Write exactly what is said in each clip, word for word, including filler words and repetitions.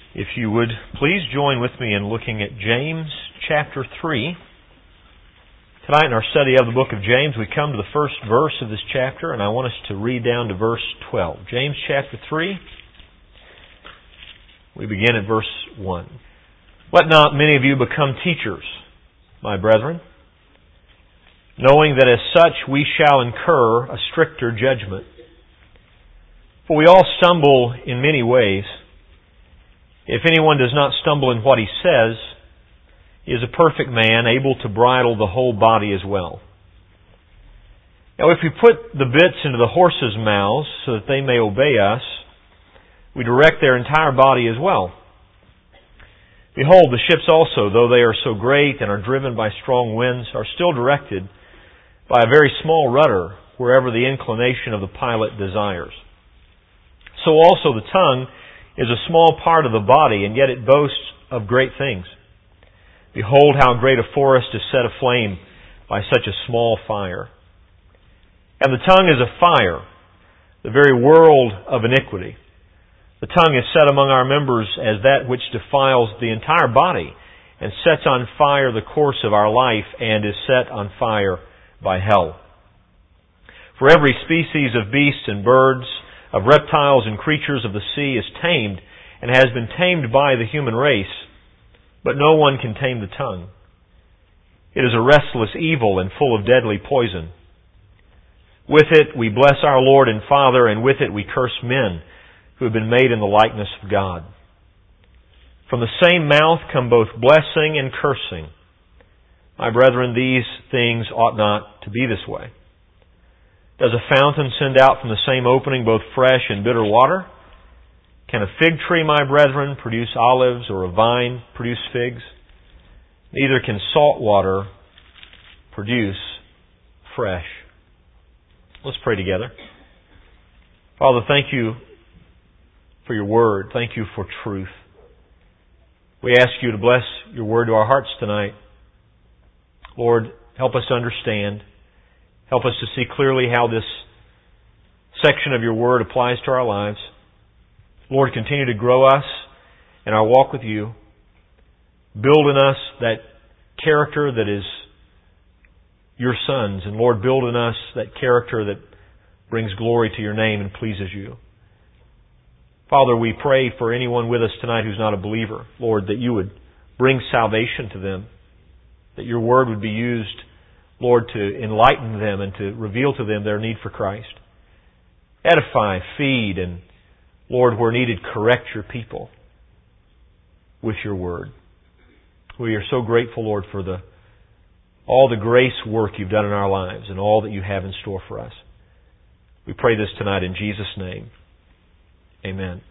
If you would please join with me in looking at James chapter three. Tonight in our study of the book of James, we come to the first verse of this chapter, and I want us to read down to verse twelve. James chapter three, we begin at verse one. Let not many of you become teachers, my brethren, knowing that as such we shall incur a stricter judgment. For we all stumble in many ways. If anyone does not stumble in what he says, he is a perfect man, able to bridle the whole body as well. Now if we put the bits into the horses' mouths so that they may obey us, we direct their entire body as well. Behold, the ships also, though they are so great and are driven by strong winds, are still directed by a very small rudder wherever the inclination of the pilot desires. So also the tongue is a small part of the body, and yet it boasts of great things. Behold how great a forest is set aflame by such a small fire. And the tongue is a fire, the very world of iniquity. The tongue is set among our members as that which defiles the entire body, and sets on fire the course of our life, and is set on fire by hell. For every species of beasts and birds, of reptiles and creatures of the sea is tamed and has been tamed by the human race, but no one can tame the tongue. It is a restless evil and full of deadly poison. With it we bless our Lord and Father, and with it we curse men who have been made in the likeness of God. From the same mouth come both blessing and cursing. My brethren, these things ought not to be this way. Does a fountain send out from the same opening both fresh and bitter water? Can a fig tree, my brethren, produce olives, or a vine produce figs? Neither can salt water produce fresh. Let's pray together. Father, thank you for your word. Thank you for truth. We ask you to bless your word to our hearts tonight. Lord, help us to understand. Help us to see clearly how this section of your word applies to our lives. Lord, continue to grow us in our walk with you. Build in us that character that is your Son's. And Lord, build in us that character that brings glory to your name and pleases you. Father, we pray for anyone with us tonight who's not a believer, Lord, that you would bring salvation to them, that your word would be used, Lord, to enlighten them and to reveal to them their need for Christ. Edify, feed, and, Lord, where needed, correct your people with your word. We are so grateful, Lord, for the all the grace work you've done in our lives and all that you have in store for us. We pray this tonight in Jesus' name. Amen.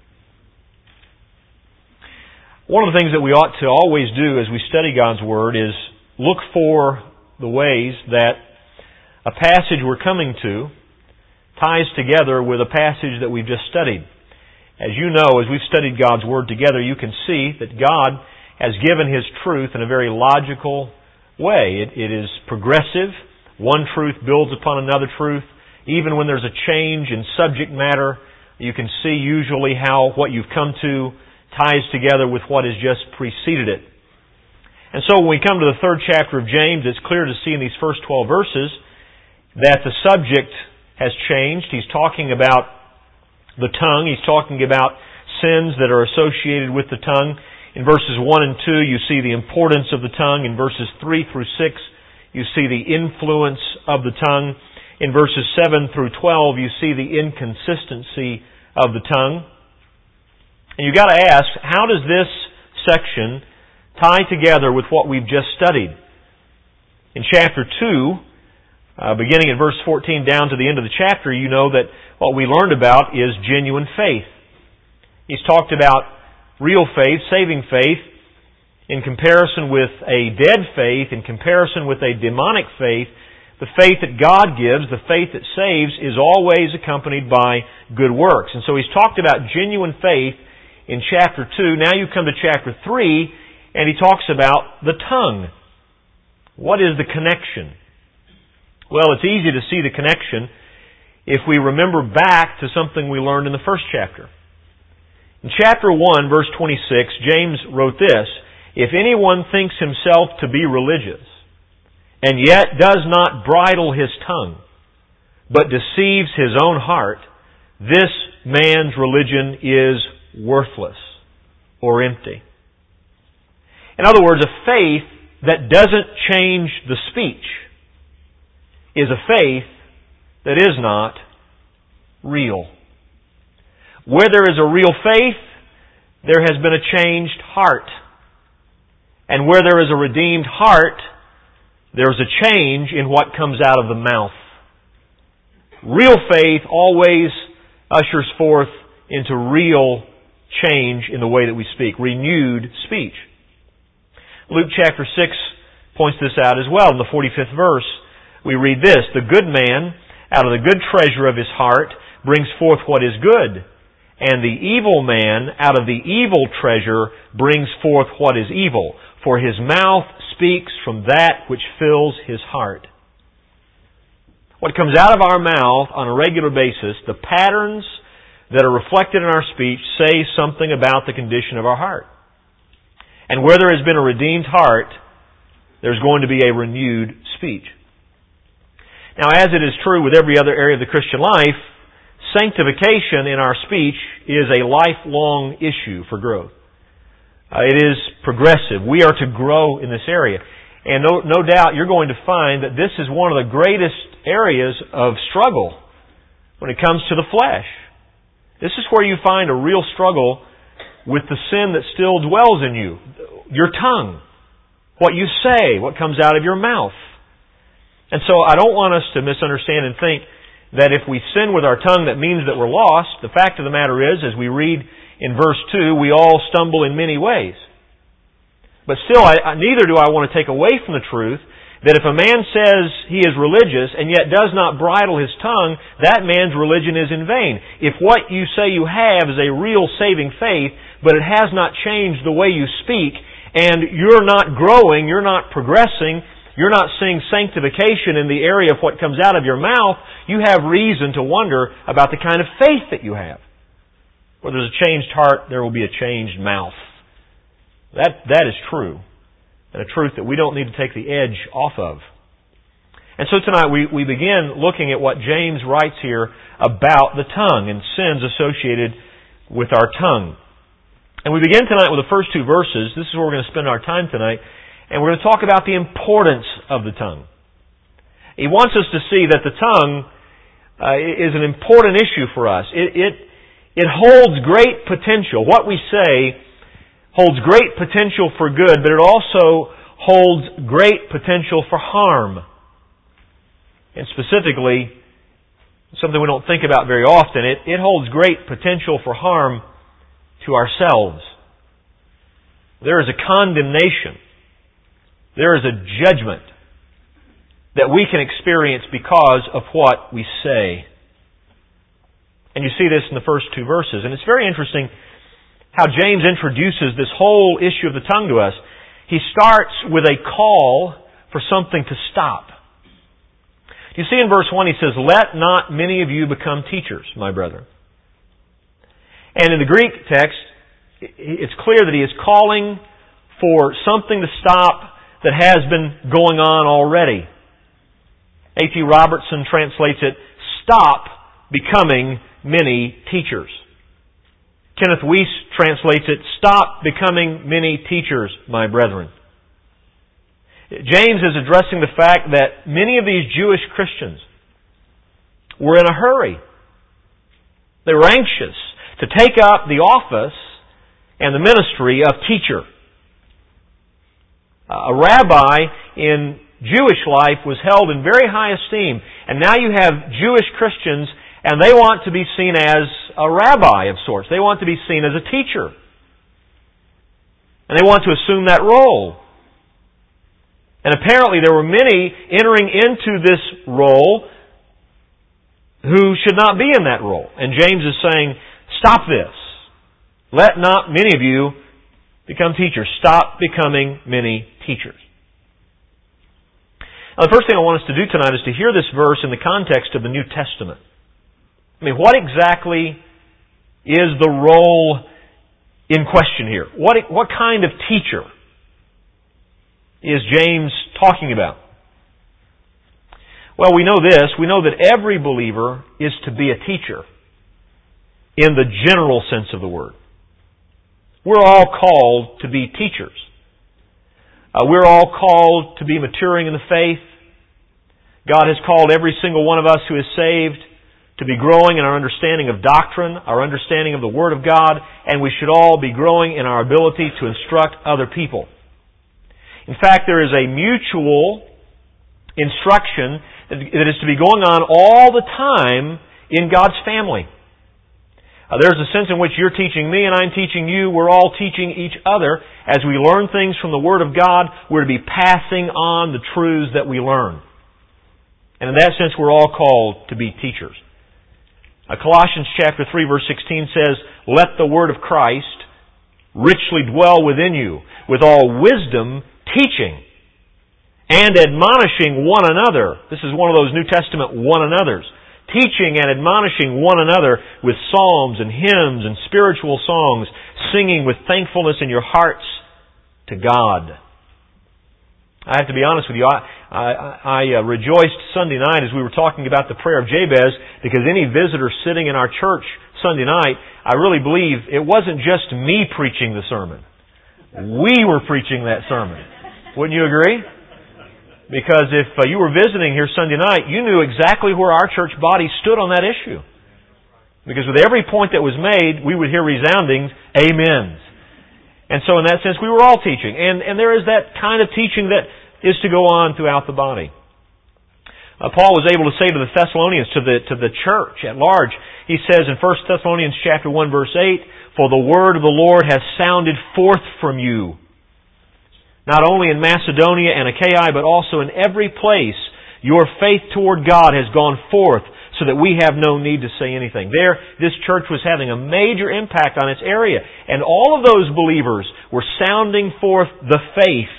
One of the things that we ought to always do as we study God's Word is look for the ways that a passage we're coming to ties together with a passage that we've just studied. As you know, as we've studied God's Word together, you can see that God has given His truth in a very logical way. It, it is progressive. One truth builds upon another truth. Even when there's a change in subject matter, you can see usually how what you've come to ties together with what has just preceded it. And so when we come to the third chapter of James, it's clear to see in these first twelve verses that the subject has changed. He's talking about the tongue. He's talking about sins that are associated with the tongue. In verses one and two, you see the importance of the tongue. In verses three through six, you see the influence of the tongue. In verses seven through twelve, you see the inconsistency of the tongue. And you've got to ask, how does this section tie together with what we've just studied? In chapter two, uh, beginning at verse fourteen down to the end of the chapter, you know that what we learned about is genuine faith. He's talked about real faith, saving faith, in comparison with a dead faith, in comparison with a demonic faith. The faith that God gives, the faith that saves, is always accompanied by good works. And so he's talked about genuine faith in chapter two. Now you come to chapter three, and he talks about the tongue. What is the connection? Well, it's easy to see the connection if we remember back to something we learned in the first chapter. In chapter one, verse twenty-six, James wrote this, "If anyone thinks himself to be religious, and yet does not bridle his tongue, but deceives his own heart, this man's religion is worthless," or empty. In other words, a faith that doesn't change the speech is a faith that is not real. Where there is a real faith, there has been a changed heart. And where there is a redeemed heart, there is a change in what comes out of the mouth. Real faith always ushers forth into real change in the way that we speak, renewed speech. Luke chapter six points this out as well. In the forty-fifth verse, we read this, "The good man, out of the good treasure of his heart, brings forth what is good. And the evil man, out of the evil treasure, brings forth what is evil. For his mouth speaks from that which fills his heart." What comes out of our mouth on a regular basis, the patterns that are reflected in our speech, say something about the condition of our heart. And where there has been a redeemed heart, there's going to be a renewed speech. Now, as it is true with every other area of the Christian life, sanctification in our speech is a lifelong issue for growth. Uh, it is progressive. We are to grow in this area. And no, no doubt you're going to find that this is one of the greatest areas of struggle when it comes to the flesh. This is where you find a real struggle with the sin that still dwells in you. Your tongue. What you say. What comes out of your mouth. And so I don't want us to misunderstand and think that if we sin with our tongue that means that we're lost. The fact of the matter is, as we read in verse two, we all stumble in many ways. But still, I, neither do I want to take away from the truth that if a man says he is religious and yet does not bridle his tongue, that man's religion is in vain. If what you say you have is a real saving faith, but it has not changed the way you speak, and you're not growing, you're not progressing, you're not seeing sanctification in the area of what comes out of your mouth, you have reason to wonder about the kind of faith that you have. Where there's a changed heart, there will be a changed mouth. That, that is true. And a truth that we don't need to take the edge off of. And so tonight we, we begin looking at what James writes here about the tongue and sins associated with our tongue. And we begin tonight with the first two verses. This is where we're going to spend our time tonight. And we're going to talk about the importance of the tongue. He wants us to see that the tongue uh, is an important issue for us. It, it, it holds great potential. What we say holds great potential for good, but it also holds great potential for harm. And specifically, something we don't think about very often, it, it holds great potential for harm to ourselves. There is a condemnation. There is a judgment that we can experience because of what we say. And you see this in the first two verses. And it's very interesting how James introduces this whole issue of the tongue to us. He starts with a call for something to stop. You see in verse one he says, "Let not many of you become teachers, my brethren." And in the Greek text, it's clear that he is calling for something to stop that has been going on already. A T Robertson translates it, "Stop becoming many teachers." Kenneth Weiss translates it, "Stop becoming many teachers, my brethren." James is addressing the fact that many of these Jewish Christians were in a hurry. They were anxious to take up the office and the ministry of teacher. A rabbi in Jewish life was held in very high esteem. And now you have Jewish Christians and they want to be seen as a rabbi of sorts. They want to be seen as a teacher. And they want to assume that role. And apparently there were many entering into this role who should not be in that role. And James is saying, stop this. Let not many of you become teachers. Stop becoming many teachers. Now, the first thing I want us to do tonight is to hear this verse in the context of the New Testament. I mean, what exactly is the role in question here. What, what kind of teacher is James talking about? Well, we know this. We know that every believer is to be a teacher in the general sense of the word. We're all called to be teachers. Uh, we're all called to be maturing in the faith. God has called every single one of us who is saved to be growing in our understanding of doctrine, our understanding of the Word of God, and we should all be growing in our ability to instruct other people. In fact, there is a mutual instruction that is to be going on all the time in God's family. Uh, there's a sense in which you're teaching me and I'm teaching you. We're all teaching each other. As we learn things from the Word of God, we're to be passing on the truths that we learn. And in that sense, we're all called to be teachers. Uh, Colossians chapter three verse sixteen says, "Let the word of Christ richly dwell within you, with all wisdom teaching and admonishing one another." This is one of those New Testament one another's. Teaching and admonishing one another with psalms and hymns and spiritual songs, singing with thankfulness in your hearts to God. I have to be honest with you, I, I, I uh, rejoiced Sunday night as we were talking about the prayer of Jabez, because any visitor sitting in our church Sunday night, I really believe it wasn't just me preaching the sermon. We were preaching that sermon. Wouldn't you agree? Because if uh, you were visiting here Sunday night, you knew exactly where our church body stood on that issue. Because with every point that was made, we would hear resounding amens. And so in that sense, we were all teaching. And, and there is that kind of teaching that is to go on throughout the body. Uh, Paul was able to say to the Thessalonians, to the, to the church at large, he says in First Thessalonians chapter one verse eight, "For the word of the Lord has sounded forth from you, not only in Macedonia and Achaia, but also in every place. Your faith toward God has gone forth, so that we have no need to say anything." There, this church was having a major impact on its area. And all of those believers were sounding forth the faith.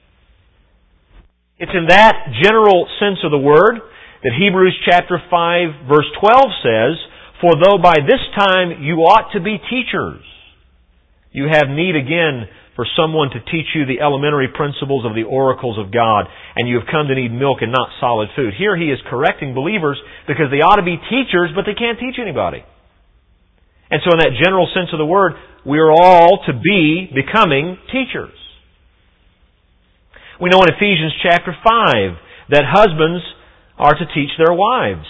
It's in that general sense of the word that Hebrews chapter five verse twelve says, "For though by this time you ought to be teachers, you have need again for someone to teach you the elementary principles of the oracles of God, and you have come to need milk and not solid food." Here he is correcting believers because they ought to be teachers, but they can't teach anybody. And so in that general sense of the word, we are all to be becoming teachers. We know in Ephesians chapter five that husbands are to teach their wives.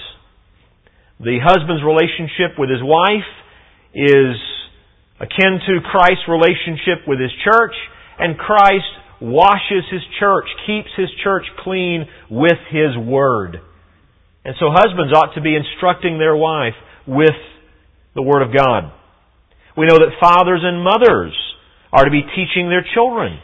The husband's relationship with his wife is akin to Christ's relationship with His church, and Christ washes His church, keeps His church clean with His Word. And so husbands ought to be instructing their wife with the Word of God. We know that fathers and mothers are to be teaching their children.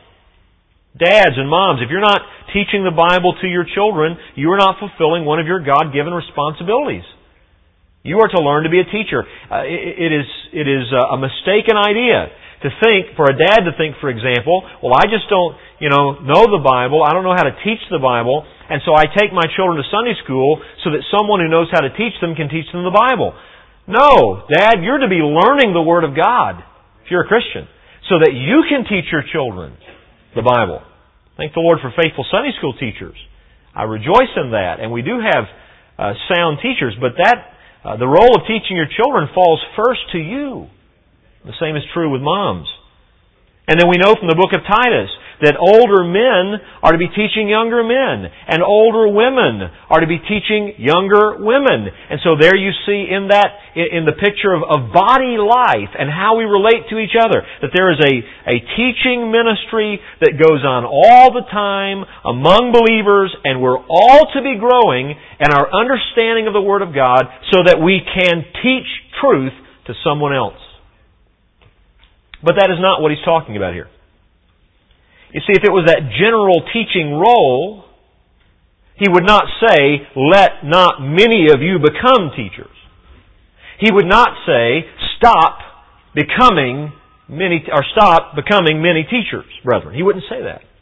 Dads and moms, if you're not teaching the Bible to your children, you are not fulfilling one of your God-given responsibilities. You are to learn to be a teacher. Uh, it, it is it is a mistaken idea to think, for a dad to think, for example, well, I just don't, you know, know the Bible. I don't know how to teach the Bible, and so I take my children to Sunday school so that someone who knows how to teach them can teach them the Bible. No, Dad, you're to be learning the Word of God if you're a Christian, so that you can teach your children the Bible. Thank the Lord for faithful Sunday school teachers. I rejoice in that, and we do have uh, sound teachers, but that Uh, the role of teaching your children falls first to you. The same is true with moms. And then we know from the book of Titus that older men are to be teaching younger men, and older women are to be teaching younger women. And so there you see in that, in the picture of, of body life and how we relate to each other, that there is a, a teaching ministry that goes on all the time among believers, and we're all to be growing in our understanding of the Word of God so that we can teach truth to someone else. But that is not what he's talking about here. You see, if it was that general teaching role, he would not say, "Let not many of you become teachers." He would not say, "Stop becoming many, or stop becoming many teachers, brethren." He wouldn't say that.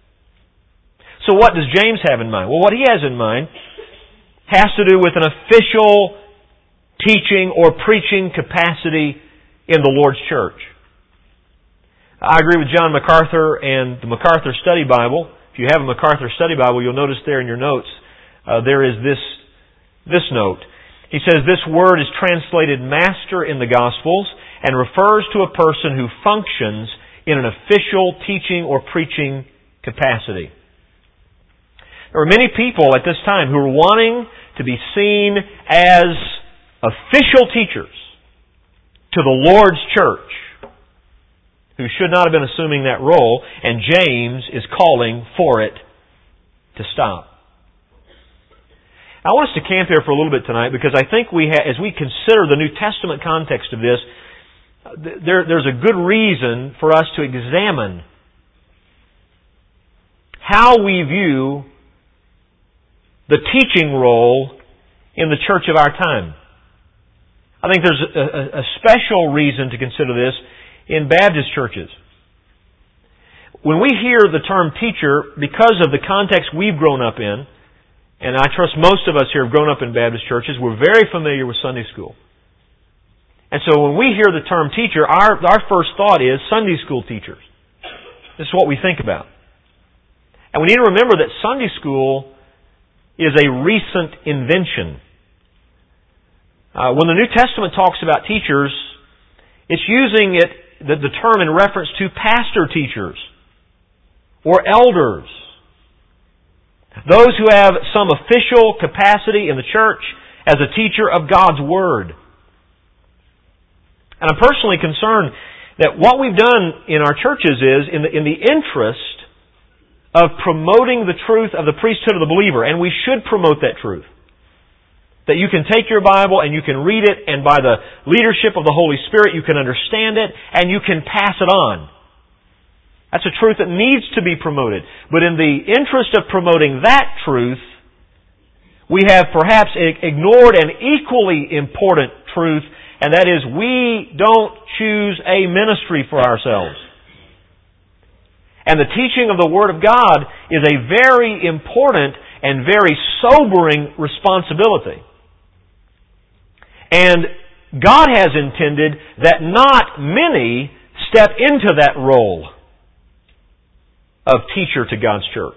So what does James have in mind? Well, what he has in mind has to do with an official teaching or preaching capacity in the Lord's church. I agree with John MacArthur and the MacArthur Study Bible. If you have a MacArthur Study Bible, you'll notice there in your notes, uh, there is this, this note. He says this word is translated master in the Gospels and refers to a person who functions in an official teaching or preaching capacity. There were many people at this time who were wanting to be seen as official teachers to the Lord's church, who should not have been assuming that role, and James is calling for it to stop. I want us to camp here for a little bit tonight because I think we, ha- as we consider the New Testament context of this, there, there's a good reason for us to examine how we view the teaching role in the church of our time. I think there's a, a special reason to consider this in Baptist churches. When we hear the term teacher, because of the context we've grown up in, and I trust most of us here have grown up in Baptist churches, we're very familiar with Sunday school. And so when we hear the term teacher, our, our first thought is Sunday school teachers. This is what we think about. And we need to remember that Sunday school is a recent invention. Uh, when the New Testament talks about teachers, it's using it, the, the term in reference to pastor teachers or elders. Those who have some official capacity in the church as a teacher of God's Word. And I'm personally concerned that what we've done in our churches is, in the, in the interest of promoting the truth of the priesthood of the believer, and we should promote that truth. That you can take your Bible and you can read it, and by the leadership of the Holy Spirit you can understand it and you can pass it on. That's a truth that needs to be promoted. But in the interest of promoting that truth, we have perhaps ignored an equally important truth, and that is we don't choose a ministry for ourselves. And the teaching of the Word of God is a very important and very sobering responsibility. And God has intended that not many step into that role of teacher to God's church.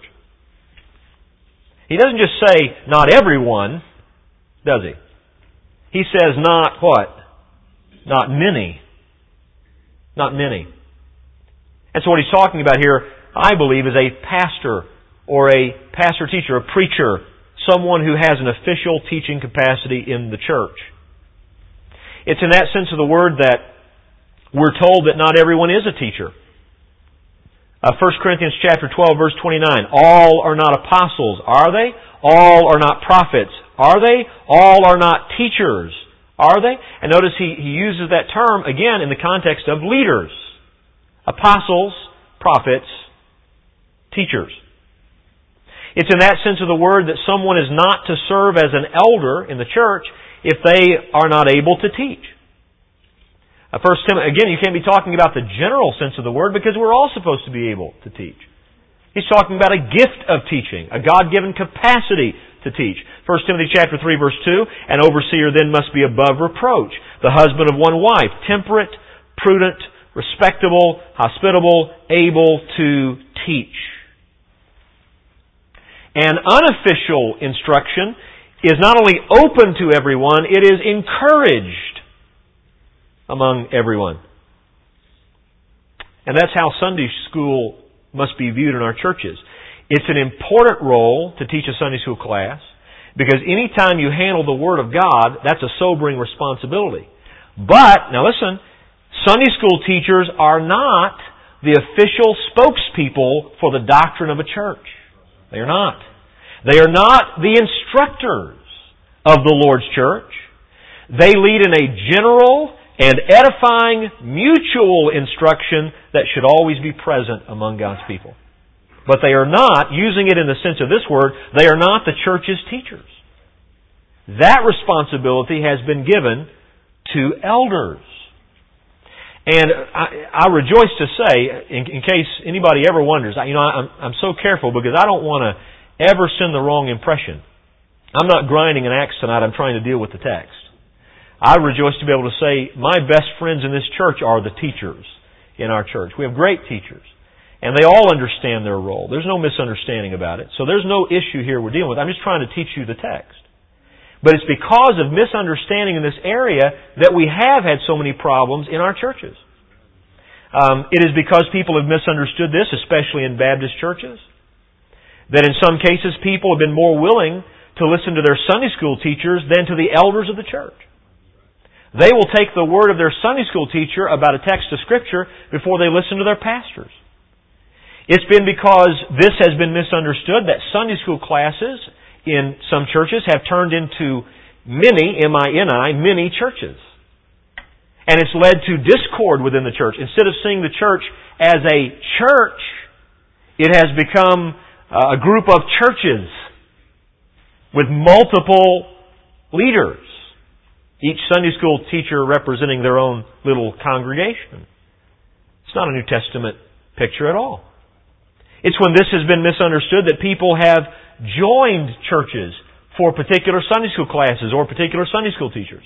He doesn't just say, not everyone, does He? He says, not what? Not many. Not many. And so what He's talking about here, I believe, is a pastor or a pastor teacher, a preacher, someone who has an official teaching capacity in the church. It's in that sense of the word that we're told that not everyone is a teacher. Uh, First Corinthians chapter twelve, verse twenty-nine. All are not apostles, are they? All are not prophets, are they? All are not teachers, are they? And notice he, he uses that term again in the context of leaders. Apostles, prophets, teachers. It's in that sense of the word that someone is not to serve as an elder in the church if they are not able to teach. Uh, First Timothy, again, you can't be talking about the general sense of the word because we're all supposed to be able to teach. He's talking about a gift of teaching, a God-given capacity to teach. First Timothy chapter three, verse two, an overseer then must be above reproach, the husband of one wife, temperate, prudent, respectable, hospitable, able to teach. And unofficial instruction is not only open to everyone, it is encouraged among everyone. And that's how Sunday school must be viewed in our churches. It's an important role to teach a Sunday school class because anytime you handle the Word of God, that's a sobering responsibility. But, now listen, Sunday school teachers are not the official spokespeople for the doctrine of a church. They are not. They are not the instructors of the Lord's church. They lead in a general and edifying mutual instruction that should always be present among God's people. But they are not, using it in the sense of this word, they are not the church's teachers. That responsibility has been given to elders. And I, I rejoice to say, in, in case anybody ever wonders, you know, I'm, I'm so careful because I don't want to ever send the wrong impression. I'm not grinding an axe tonight. I'm trying to deal with the text. I rejoice to be able to say my best friends in this church are the teachers. in our church. We have great teachers. And they all understand their role. There's no misunderstanding about it. So there's no issue here we're dealing with. I'm just trying to teach you the text. But it's because of misunderstanding in this area that we have had so many problems in our churches. Um, it is because people have misunderstood this, especially in Baptist churches, that in some cases people have been more willing to listen to their Sunday school teachers than to the elders of the church. They will take the word of their Sunday school teacher about a text of Scripture before they listen to their pastors. It's been because this has been misunderstood that Sunday school classes in some churches have turned into mini, M I N I, mini churches. And it's led to discord within the church. Instead of seeing the church as a church, it has become a group of churches with multiple leaders. Each Sunday school teacher representing their own little congregation. It's not a New Testament picture at all. It's when this has been misunderstood that people have joined churches for particular Sunday school classes or particular Sunday school teachers.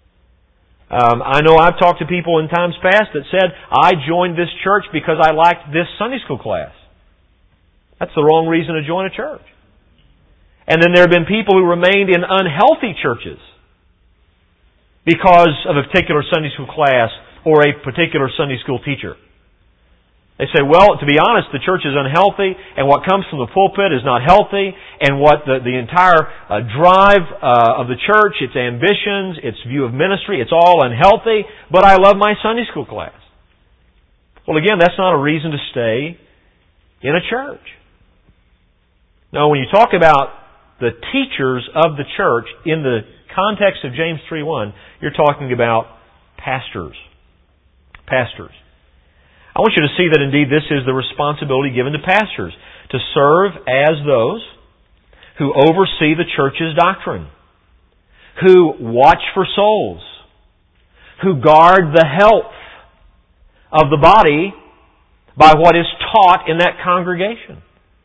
Um, I know I've talked to people in times past that said, I joined this church because I liked this Sunday school class. That's the wrong reason to join a church. And then there have been people who remained in unhealthy churches because of a particular Sunday school class or a particular Sunday school teacher. They say, well, to be honest, the church is unhealthy, and what comes from the pulpit is not healthy, and what the, the entire uh, drive uh, of the church, its ambitions, its view of ministry, it's all unhealthy, but I love my Sunday school class. Well, again, that's not a reason to stay in a church. No, when you talk about the teachers of the church in the context of James three one, you're talking about pastors. Pastors. I want you to see that indeed this is the responsibility given to pastors, to serve as those who oversee the church's doctrine, who watch for souls, who guard the health of the body by what is taught in that congregation.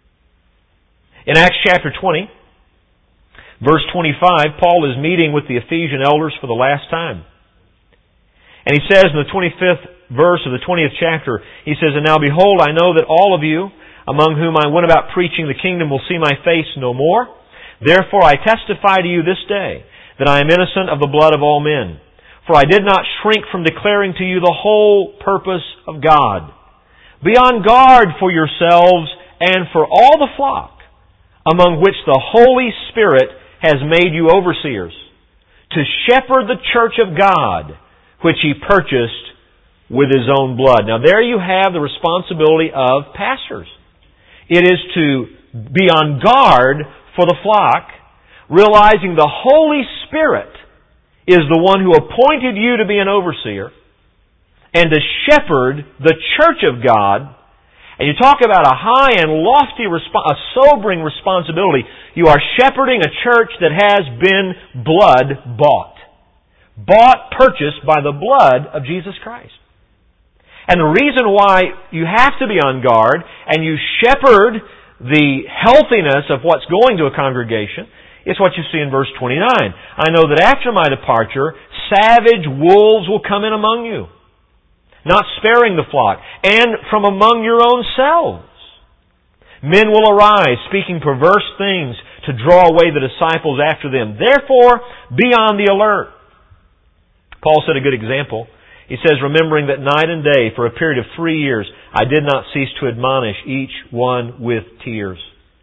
In Acts chapter twenty, verse twenty-five, Paul is meeting with the Ephesian elders for the last time. And he says in the twenty-fifth verse of the twentieth chapter, he says, And now behold, I know that all of you, among whom I went about preaching the kingdom, will see my face no more. Therefore I testify to you this day that I am innocent of the blood of all men. For I did not shrink from declaring to you the whole purpose of God. Be on guard for yourselves and for all the flock, among which the Holy Spirit has made you overseers, to shepherd the church of God, which He purchased with His own blood. Now there you have the responsibility of pastors. It is to be on guard for the flock, realizing the Holy Spirit is the one who appointed you to be an overseer and to shepherd the church of God. And you talk about a high and lofty, resp- a sobering responsibility. You are shepherding a church that has been blood bought. Bought, purchased by the blood of Jesus Christ. And the reason why you have to be on guard and you shepherd the healthiness of what's going to a congregation is what you see in verse twenty-nine. I know that after my departure, savage wolves will come in among you, not sparing the flock, and from among your own selves. Men will arise, speaking perverse things to draw away the disciples after them. Therefore, be on the alert. Paul said a good example. He says, remembering that night and day, for a period of three years, I did not cease to admonish each one with tears.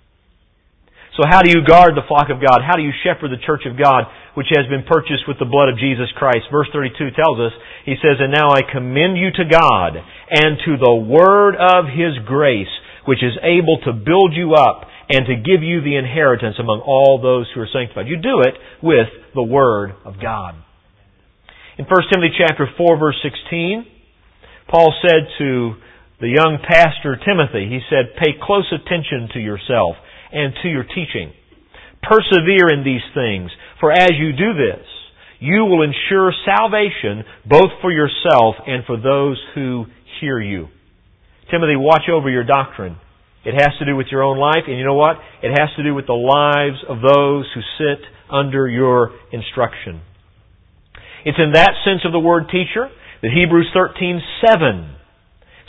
So how do you guard the flock of God? How do you shepherd the church of God, which has been purchased with the blood of Jesus Christ? Verse thirty-two tells us, he says, And now I commend you to God and to the word of His grace, which is able to build you up and to give you the inheritance among all those who are sanctified. You do it with the word of God. In First Timothy chapter four, verse sixteen, Paul said to the young pastor Timothy, he said, Pay close attention to yourself and to your teaching. Persevere in these things, for as you do this, you will ensure salvation both for yourself and for those who hear you. Timothy, watch over your doctrine. It has to do with your own life, and you know what? It has to do with the lives of those who sit under your instruction. It's in that sense of the word teacher that Hebrews thirteen seven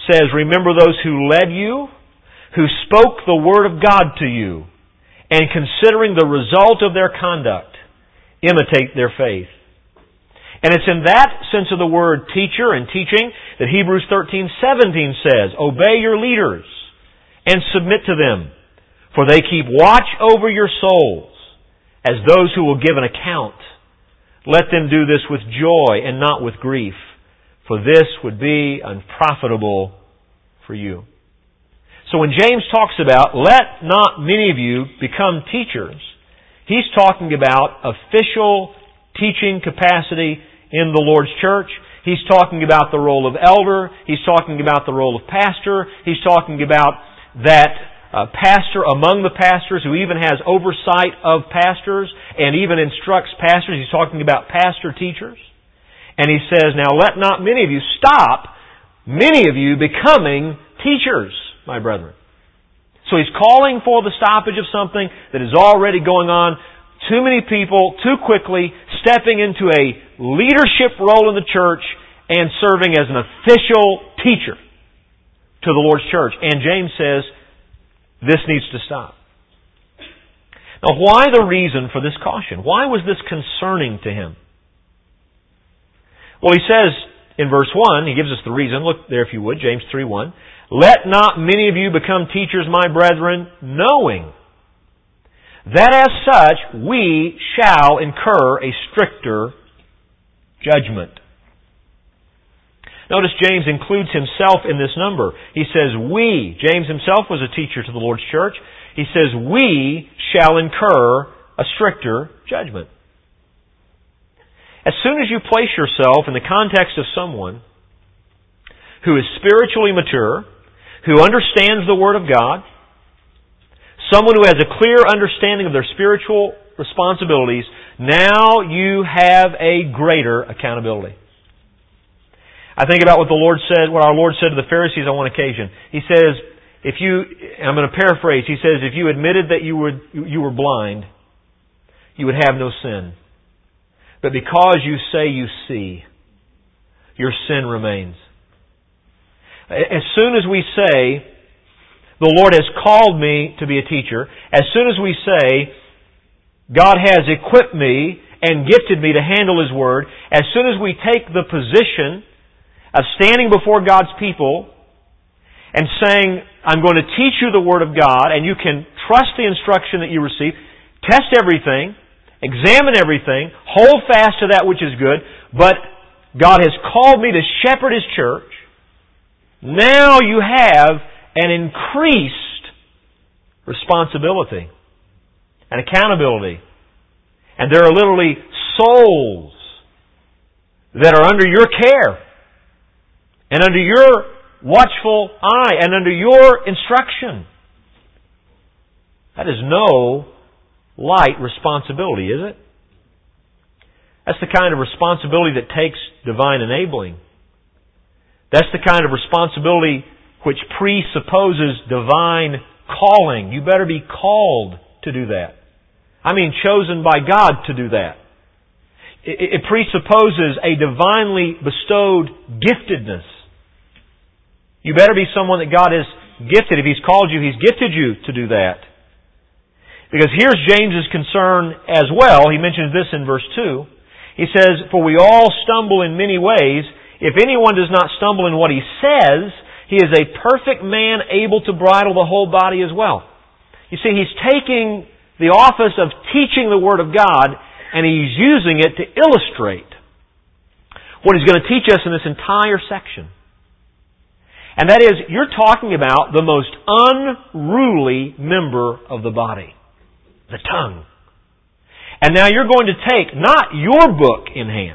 says, remember those who led you, who spoke the Word of God to you, and considering the result of their conduct, imitate their faith. And it's in that sense of the word teacher and teaching that Hebrews thirteen seventeen says, obey your leaders and submit to them, for they keep watch over your souls as those who will give an account. Let them do this with joy and not with grief, for this would be unprofitable for you. So when James talks about, let not many of you become teachers, he's talking about official teaching capacity in the Lord's church. He's talking about the role of elder. He's talking about the role of pastor. He's talking about that uh, pastor among the pastors who even has oversight of pastors and even instructs pastors. He's talking about pastor teachers. And he says, now let not many of you stop many of you becoming teachers, my brethren. So he's calling for the stoppage of something that is already going on. Too many people, too quickly, stepping into a leadership role in the church and serving as an official teacher to the Lord's church. And James says, this needs to stop. Now, why the reason for this caution? Why was this concerning to him? Well, he says in verse one, he gives us the reason. Look there if you would, James three one. Let not many of you become teachers, my brethren, knowing that as such we shall incur a stricter judgment. Notice James includes himself in this number. He says we. James himself was a teacher to the Lord's church. He says we shall incur a stricter judgment. As soon as you place yourself in the context of someone who is spiritually mature, who understands the Word of God, someone who has a clear understanding of their spiritual responsibilities, now you have a greater accountability. I think about what the Lord said, what our Lord said to the Pharisees on one occasion. He says, if you, I'm going to paraphrase, He says, if you admitted that you were, you were blind, you would have no sin. But because you say you see, your sin remains. As soon as we say, the Lord has called me to be a teacher, as soon as we say, God has equipped me and gifted me to handle His Word, as soon as we take the position of standing before God's people and saying, I'm going to teach you the Word of God, and you can trust the instruction that you receive, test everything, examine everything, hold fast to that which is good, but God has called me to shepherd His church. Now you have an increased responsibility and accountability. And there are literally souls that are under your care and under your watchful eye and under your instruction. That is no light responsibility, is it? That's the kind of responsibility that takes divine enabling. That's the kind of responsibility which presupposes divine calling. You better be called to do that. I mean chosen by God to do that. It, it presupposes a divinely bestowed giftedness. You better be someone that God has gifted. If He's called you, He's gifted you to do that. Because here's James's concern as well. He mentions this in verse two. He says, for we all stumble in many ways. If anyone does not stumble in what he says, he is a perfect man able to bridle the whole body as well. You see, he's taking the office of teaching the Word of God and he's using it to illustrate what he's going to teach us in this entire section. And that is, you're talking about the most unruly member of the body, the tongue. And now you're going to take not your book in hand,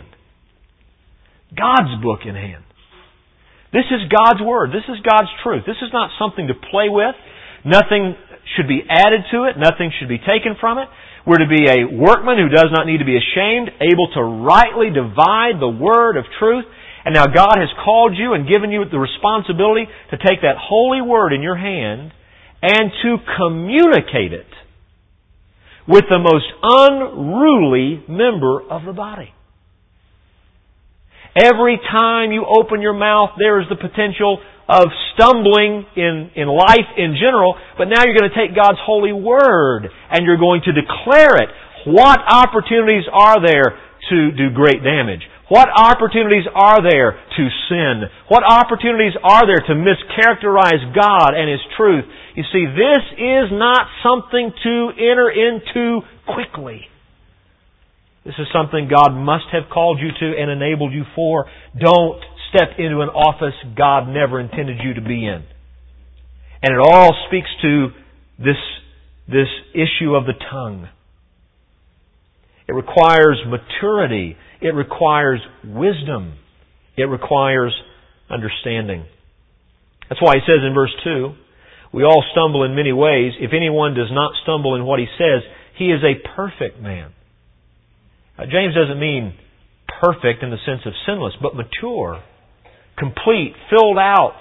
God's book in hand. This is God's Word. This is God's truth. This is not something to play with. Nothing should be added to it. Nothing should be taken from it. We're to be a workman who does not need to be ashamed, able to rightly divide the Word of truth. And now God has called you and given you the responsibility to take that holy Word in your hand and to communicate it with the most unruly member of the body. Every time you open your mouth, there is the potential of stumbling in, in life in general, but now you're going to take God's holy Word and you're going to declare it. What opportunities are there to do great damage? What opportunities are there to sin? What opportunities are there to mischaracterize God and His truth? You see, this is not something to enter into quickly. This is something God must have called you to and enabled you for. Don't step into an office God never intended you to be in. And it all speaks to this, this issue of the tongue. It requires maturity. It requires wisdom. It requires understanding. That's why he says in verse two, we all stumble in many ways. If anyone does not stumble in what he says, he is a perfect man. Now, James doesn't mean perfect in the sense of sinless, but mature, complete, filled out.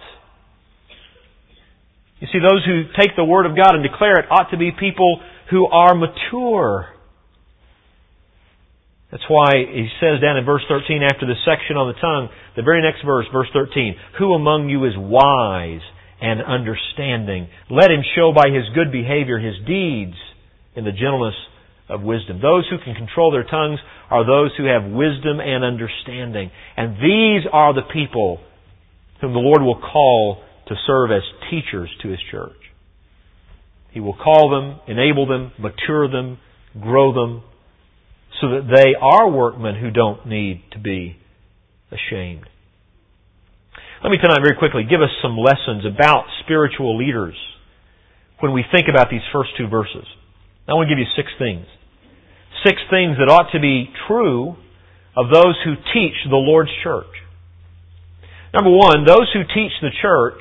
You see, those who take the Word of God and declare it ought to be people who are mature. That's why he says down in verse thirteen, after this section on the tongue, the very next verse, verse thirteen, who among you is wise and understanding? Let him show by his good behavior his deeds in the gentleness of wisdom. Those who can control their tongues are those who have wisdom and understanding. And these are the people whom the Lord will call to serve as teachers to His church. He will call them, enable them, mature them, grow them, so that they are workmen who don't need to be ashamed. Let me tonight very quickly give us some lessons about spiritual leaders when we think about these first two verses. I want to give you six things. Six things that ought to be true of those who teach the Lord's church. Number one, those who teach the church,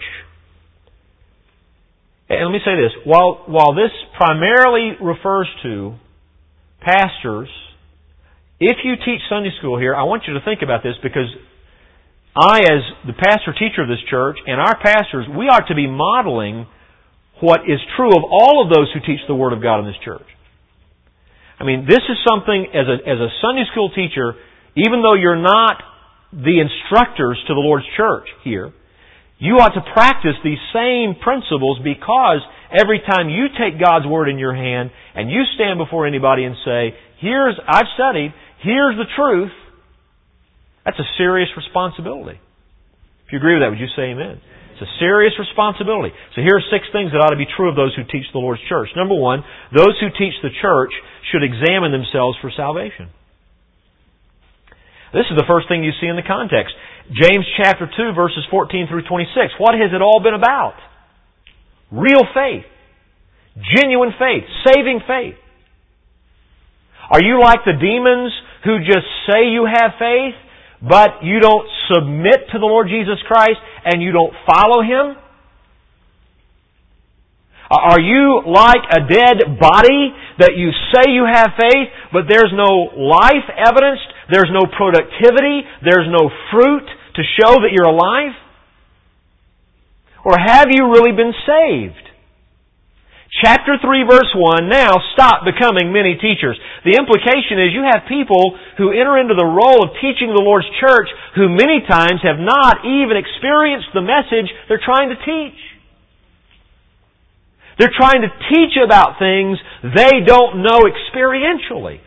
and let me say this, while, while this primarily refers to pastors, if you teach Sunday school here, I want you to think about this, because I, as the pastor-teacher of this church, and our pastors, we are to be modeling what is true of all of those who teach the Word of God in this church. I mean, this is something, as a, as a Sunday school teacher, even though you're not the instructors to the Lord's church here, you ought to practice these same principles, because every time you take God's Word in your hand and you stand before anybody and say, here's, I've studied, here's the truth, that's a serious responsibility. If you agree with that, would you say amen? It's a serious responsibility. So here are six things that ought to be true of those who teach the Lord's church. Number one, those who teach the church should examine themselves for salvation. This is the first thing you see in the context. James chapter two, verses fourteen through twenty-six. What has it all been about? Real faith. Genuine faith. Saving faith. Are you like the demons who just say you have faith, but you don't submit to the Lord Jesus Christ and you don't follow Him? Are you like a dead body that you say you have faith, but there's no life evidenced, there's no productivity, there's no fruit to show that you're alive? Or have you really been saved? Chapter three, verse one, now stop becoming many teachers. The implication is you have people who enter into the role of teaching the Lord's church who many times have not even experienced the message they're trying to teach. They're trying to teach about things they don't know experientially.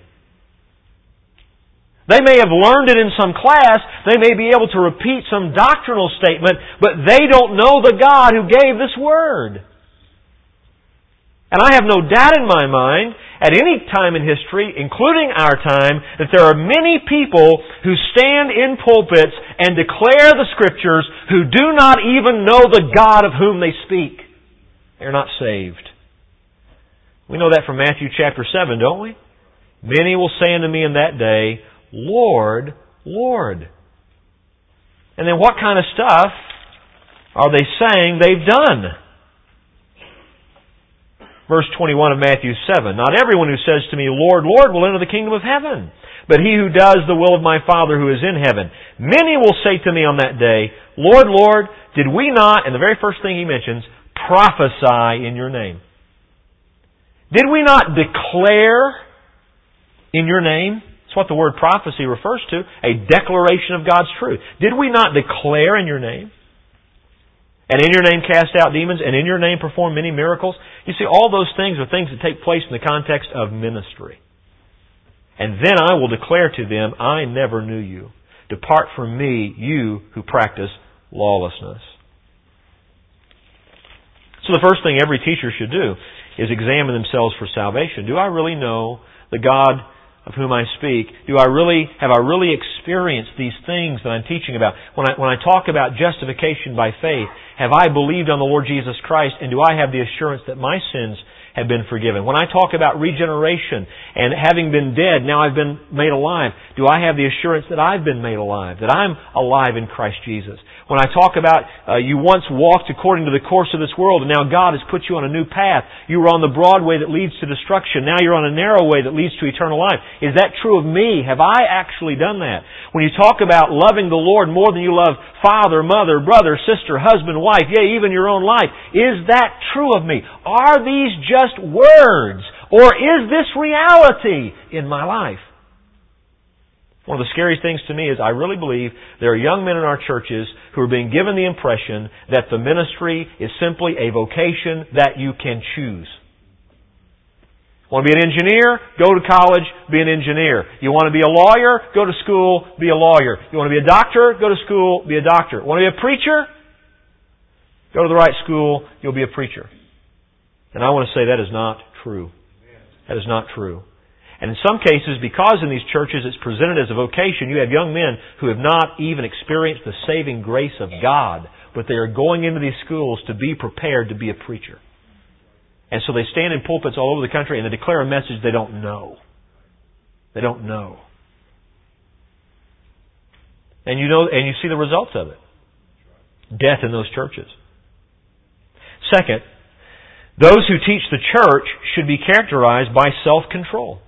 They may have learned it in some class, they may be able to repeat some doctrinal statement, but they don't know the God who gave this Word. And I have no doubt in my mind, at any time in history, including our time, that there are many people who stand in pulpits and declare the Scriptures who do not even know the God of whom they speak. They're not saved. We know that from Matthew chapter seven, don't we? Many will say unto me in that day, Lord, Lord. And then what kind of stuff are they saying they've done? Verse twenty-one of Matthew seven, not everyone who says to me, Lord, Lord, will enter the kingdom of heaven, but he who does the will of my Father who is in heaven. Many will say to me on that day, Lord, Lord, did we not, and the very first thing he mentions, prophesy in your name? Did we not declare in your name? That's what the word prophecy refers to, a declaration of God's truth. Did we not declare in your name? And in your name cast out demons, and in your name perform many miracles? You see, all those things are things that take place in the context of ministry. And then I will declare to them, I never knew you. Depart from me, you who practice lawlessness. So the first thing every teacher should do is examine themselves for salvation. Do I really know the God of whom I speak? Do I really, have I really experienced these things that I'm teaching about? When I, when I talk about justification by faith, have I believed on the Lord Jesus Christ, and do I have the assurance that my sins have been forgiven? When I talk about regeneration and having been dead, now I've been made alive, do I have the assurance that I've been made alive, that I'm alive in Christ Jesus? When I talk about uh, you once walked according to the course of this world, and now God has put you on a new path. You were on the broad way that leads to destruction. Now you're on a narrow way that leads to eternal life. Is that true of me? Have I actually done that? When you talk about loving the Lord more than you love father, mother, brother, sister, husband, wife, yea, even your own life, is that true of me? Are these just words, or is this reality in my life? One of the scariest things to me is I really believe there are young men in our churches who are being given the impression that the ministry is simply a vocation that you can choose. Want to be an engineer? Go to college, be an engineer. You want to be a lawyer? Go to school, be a lawyer. You want to be a doctor? Go to school, be a doctor. Want to be a preacher? Go to the right school, you'll be a preacher. And I want to say that is not true. That is not true. And in some cases, because in these churches it's presented as a vocation, you have young men who have not even experienced the saving grace of God, but they are going into these schools to be prepared to be a preacher. And so they stand in pulpits all over the country and they declare a message they don't know. They don't know. And you know, and you see the results of it. Death in those churches. Second, those who teach the church should be characterized by self-control.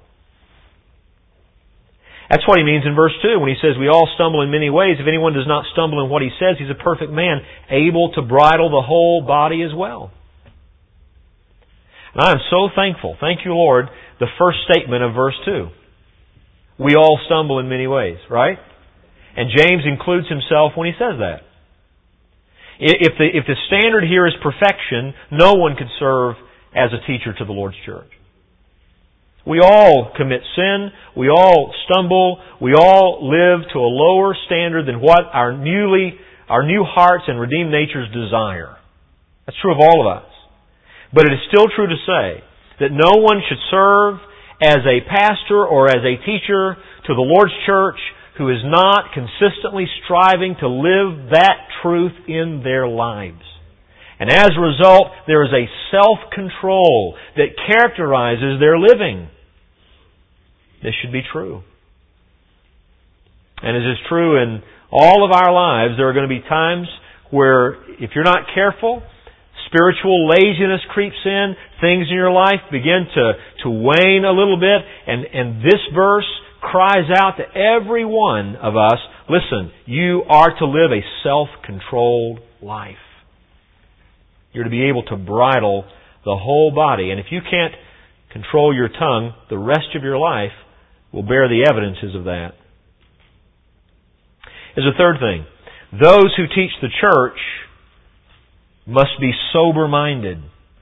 That's what he means in verse two when he says, we all stumble in many ways. If anyone does not stumble in what he says, he's a perfect man, able to bridle the whole body as well. And I am so thankful, thank you Lord, the first statement of verse two. We all stumble in many ways, right? And James includes himself when he says that. If the, if the standard here is perfection, no one could serve as a teacher to the Lord's church. We all commit sin, we all stumble, we all live to a lower standard than what our newly, our new hearts and redeemed natures desire. That's true of all of us. But it is still true to say that no one should serve as a pastor or as a teacher to the Lord's church who is not consistently striving to live that truth in their lives. And as a result, there is a self-control that characterizes their living. This should be true. And as is true in all of our lives, there are going to be times where, if you're not careful, spiritual laziness creeps in, things in your life begin to, to wane a little bit, and, and this verse cries out to every one of us, listen, you are to live a self-controlled life. You're to be able to bridle the whole body. And if you can't control your tongue, the rest of your life will bear the evidences of that. There's a third thing. Those who teach the church must be sober-minded.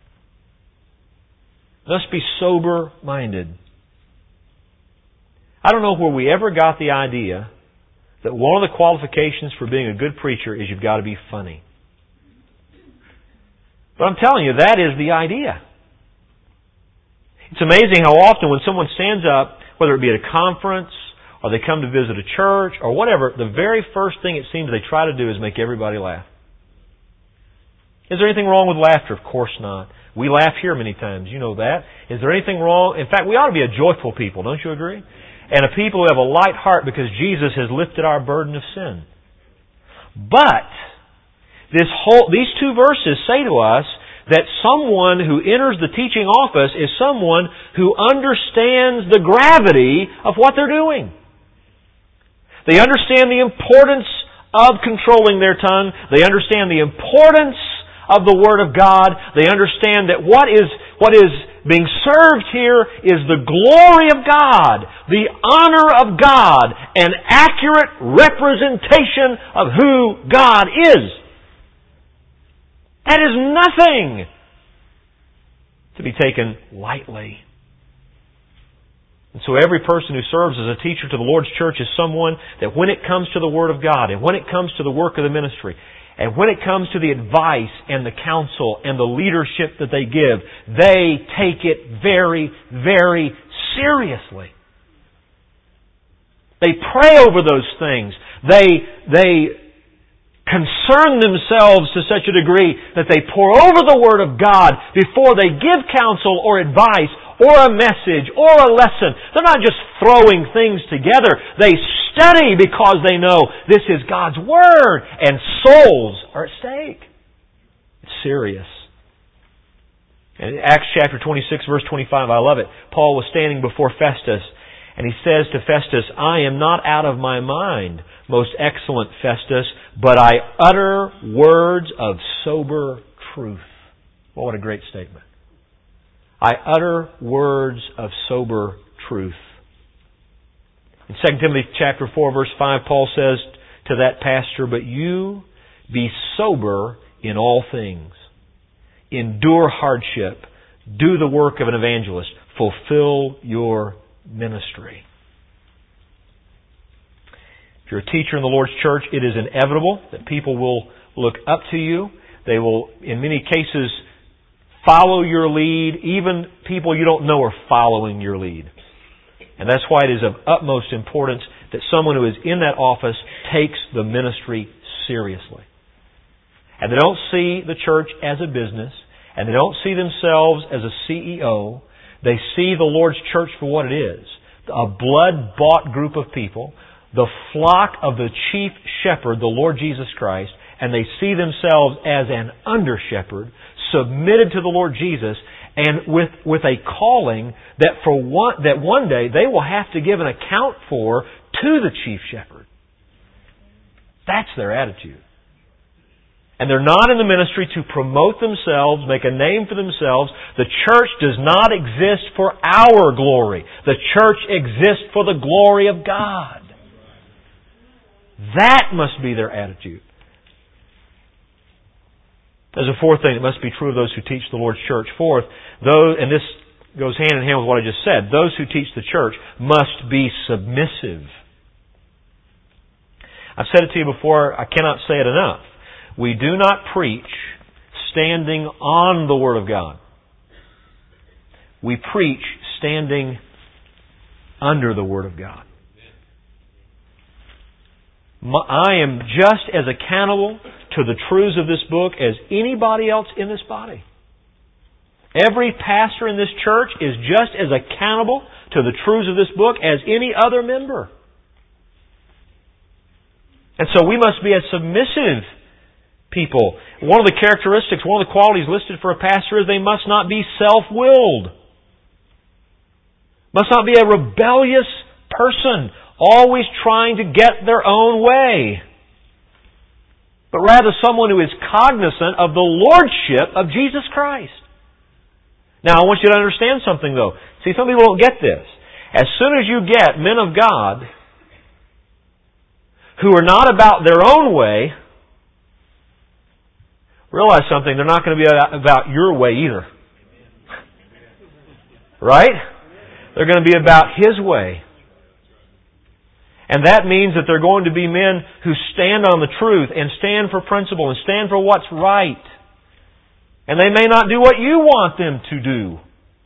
Must be sober-minded. I don't know where we ever got the idea that one of the qualifications for being a good preacher is you've got to be funny. But I'm telling you, that is the idea. It's amazing how often when someone stands up, whether it be at a conference or they come to visit a church or whatever, the very first thing it seems they try to do is make everybody laugh. Is there anything wrong with laughter? Of course not. We laugh here many times. You know that. Is there anything wrong? In fact, we ought to be a joyful people. Don't you agree? And a people who have a light heart because Jesus has lifted our burden of sin. But this whole, these two verses say to us that someone who enters the teaching office is someone who understands the gravity of what they're doing. They understand the importance of controlling their tongue. They understand the importance of the Word of God. They understand that what is, what is Being served here is the glory of God, the honor of God, an accurate representation of who God is. That is nothing to be taken lightly. And so every person who serves as a teacher to the Lord's church is someone that when it comes to the Word of God, and when it comes to the work of the ministry, and when it comes to the advice and the counsel and the leadership that they give, they take it very, very seriously. They pray over those things. They, they concern themselves to such a degree that they pour over the Word of God before they give counsel or advice or a message or a lesson. They're not just throwing things together. They study because they know this is God's Word and souls are at stake. It's serious. And in Acts chapter twenty-six, verse twenty-five, I love it. Paul was standing before Festus and he says to Festus, I am not out of my mind, most excellent Festus, but I utter words of sober truth. Well, what a great statement. I utter words of sober truth. In Second Timothy chapter four, verse five, Paul says to that pastor, but you be sober in all things. Endure hardship. Do the work of an evangelist. Fulfill your ministry. If you're a teacher in the Lord's church, it is inevitable that people will look up to you. They will, in many cases, follow your lead. Even people you don't know are following your lead. And that's why it is of utmost importance that someone who is in that office takes the ministry seriously. And they don't see the church as a business, and they don't see themselves as a C E O. They see the Lord's church for what it is. A blood-bought group of people, the flock of the chief shepherd, the Lord Jesus Christ, and they see themselves as an under-shepherd, submitted to the Lord Jesus, and with, with a calling that for one, that one day they will have to give an account for to the chief shepherd. That's their attitude. And they're not in the ministry to promote themselves, make a name for themselves. The church does not exist for our glory. The church exists for the glory of God. That must be their attitude. There's a fourth thing that must be true of those who teach the Lord's church. Fourth, those, and this goes hand in hand with what I just said, those who teach the church must be submissive. I've said it to you before, I cannot say it enough. We do not preach standing on the Word of God. We preach standing under the Word of God. I am just as accountable to the truths of this book as anybody else in this body. Every pastor in this church is just as accountable to the truths of this book as any other member. And so we must be a submissive people. One of the characteristics, one of the qualities listed for a pastor is they must not be self-willed. Must not be a rebellious person, always trying to get their own way. But rather someone who is cognizant of the lordship of Jesus Christ. Now I want you to understand something though. See, some people don't get this. As soon as you get men of God who are not about their own way, realize something, they're not going to be about your way either. Right? They're going to be about His way. And that means that they're going to be men who stand on the truth and stand for principle and stand for what's right. And they may not do what you want them to do.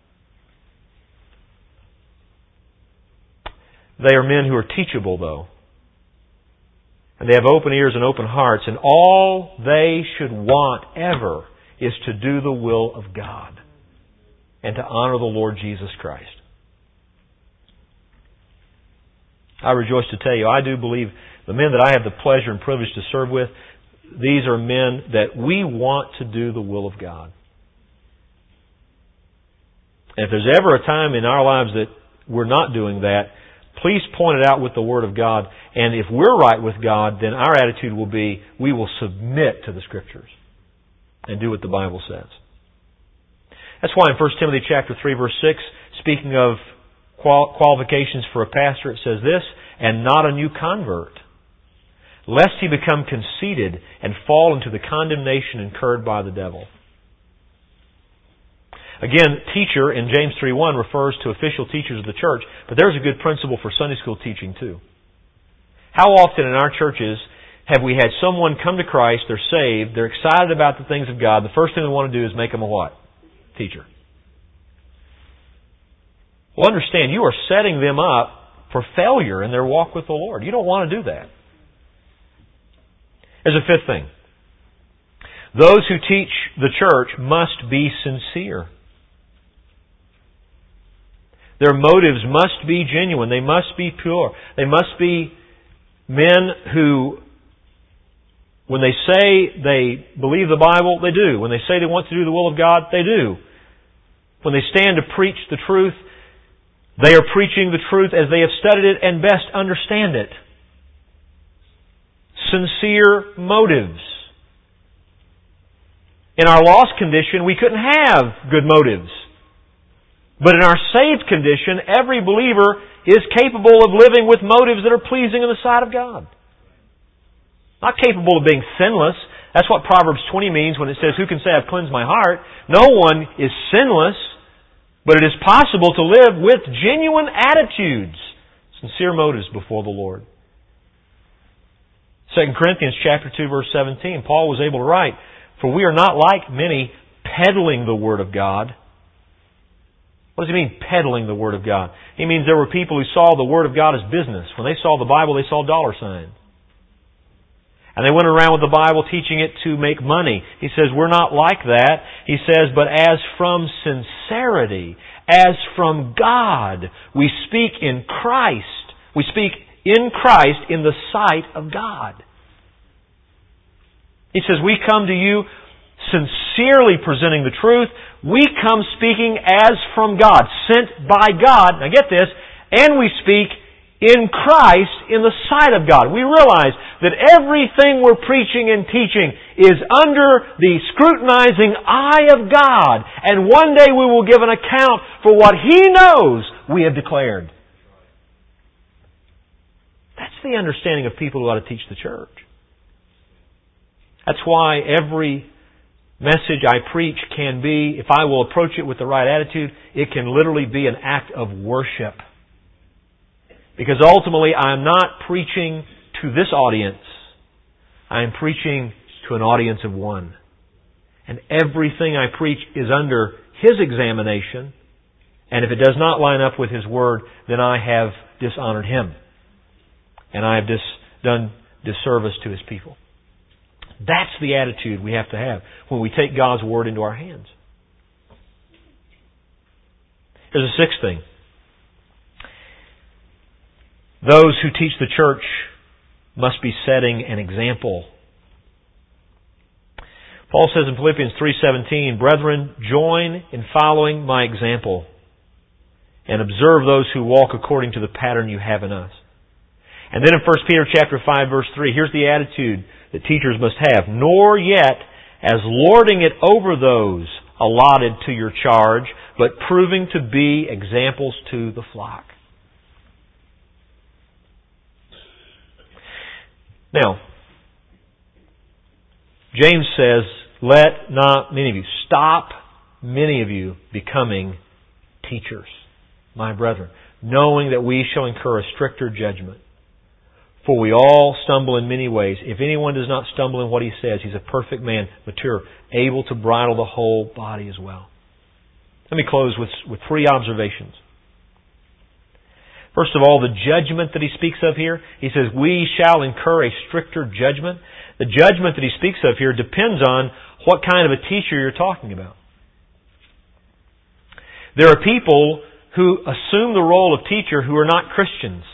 They are men who are teachable, though. And they have open ears and open hearts, and all they should want ever is to do the will of God and to honor the Lord Jesus Christ. I rejoice to tell you, I do believe the men that I have the pleasure and privilege to serve with, these are men that we want to do the will of God. And if there's ever a time in our lives that we're not doing that, please point it out with the Word of God. And if we're right with God, then our attitude will be, we will submit to the Scriptures and do what the Bible says. That's why in First Timothy chapter three, verse six, speaking of qual- qualifications for a pastor, it says this, and not a new convert, lest he become conceited and fall into the condemnation incurred by the devil. Again, teacher in James three one refers to official teachers of the church, but there's a good principle for Sunday school teaching too. How often in our churches have we had someone come to Christ, they're saved, they're excited about the things of God, the first thing we want to do is make them a what? Teacher. Well, understand, you are setting them up for failure in their walk with the Lord. You don't want to do that. There's a fifth thing. Those who teach the church must be sincere. Their motives must be genuine. They must be pure. They must be men who, when they say they believe the Bible, they do. When they say they want to do the will of God, they do. When they stand to preach the truth, they are preaching the truth as they have studied it and best understand it. Sincere motives. In our lost condition, we couldn't have good motives. But in our saved condition, every believer is capable of living with motives that are pleasing in the sight of God. Not capable of being sinless. That's what Proverbs twenty means when it says, who can say I've cleansed my heart? No one is sinless, but it is possible to live with genuine attitudes, sincere motives before the Lord. Second Corinthians chapter two, verse seventeen, Paul was able to write, for we are not like many peddling the Word of God. What does he mean, peddling the Word of God? He means there were people who saw the Word of God as business. When they saw the Bible, they saw dollar signs. And they went around with the Bible teaching it to make money. He says, we're not like that. He says, but as from sincerity, as from God, we speak in Christ. We speak in Christ in the sight of God. He says, we come to you sincerely presenting the truth. We come speaking as from God, sent by God. Now get this, and we speak in Christ in the sight of God. We realize that everything we're preaching and teaching is under the scrutinizing eye of God. And one day we will give an account for what He knows we have declared. That's the understanding of people who ought to teach the church. That's why every message I preach can be, if I will approach it with the right attitude, it can literally be an act of worship. Because ultimately I am not preaching to this audience. I am preaching to an audience of one. And everything I preach is under His examination. And if it does not line up with His Word, then I have dishonored Him. And I have dis- done disservice to His people. That's the attitude we have to have when we take God's Word into our hands. There's a sixth thing. Those who teach the church must be setting an example. Paul says in Philippians three seventeen, brethren, join in following my example and observe those who walk according to the pattern you have in us. And then in First Peter chapter five, verse three, here's the attitude that teachers must have. Nor yet as lording it over those allotted to your charge, but proving to be examples to the flock. Now, James says, let not many of you, stop many of you becoming teachers, my brethren, knowing that we shall incur a stricter judgment. For we all stumble in many ways. If anyone does not stumble in what he says, he's a perfect man, mature, able to bridle the whole body as well. Let me close with, with three observations. First of all, the judgment that he speaks of here, he says, we shall incur a stricter judgment. The judgment that he speaks of here depends on what kind of a teacher you're talking about. There are people who assume the role of teacher who are not Christians.